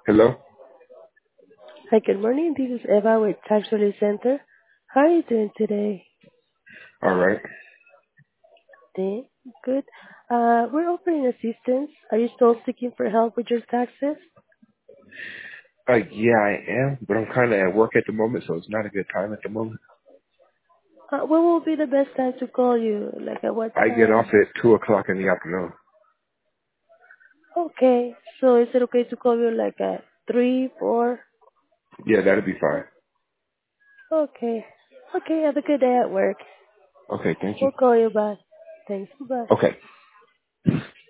Hello? Hi, good morning. This is Eva with Tax Relief Center. How are you doing today? All right. Okay, good. We're offering assistance. Are you still seeking for help with your taxes? Yeah, I am, but I'm kind of at work at the moment, so it's not a good time at the moment. When will be the best time to call you? Like at what I get off time? at 2 o'clock in the afternoon. Okay, so is it okay to call you like at 3, 4? Yeah, that'll be fine. Okay. Okay, have a good day at work. Okay, thank you. We'll call you back. Thanks. Bye. Okay.